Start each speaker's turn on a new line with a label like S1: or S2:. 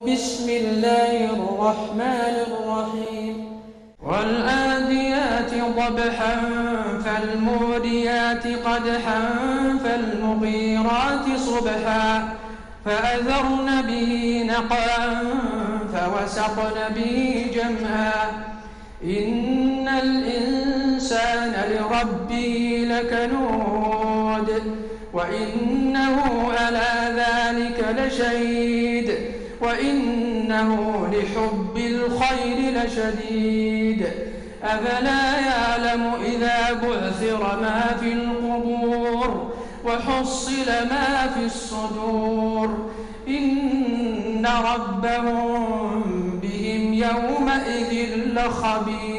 S1: بسم الله الرحمن الرحيم والآديات ضبحا فالموريات قدحا فالمغيرات صبحا فأثرن به نقعا فوسطن به جمعا إن الإنسان لربه لكنود وإنه على ذلك لشهيد وإنه لحب الخير لشديد أفلا يعلم إذا بعثر ما في القبور وحصل ما في الصدور إن ربهم بهم يومئذ لخبير.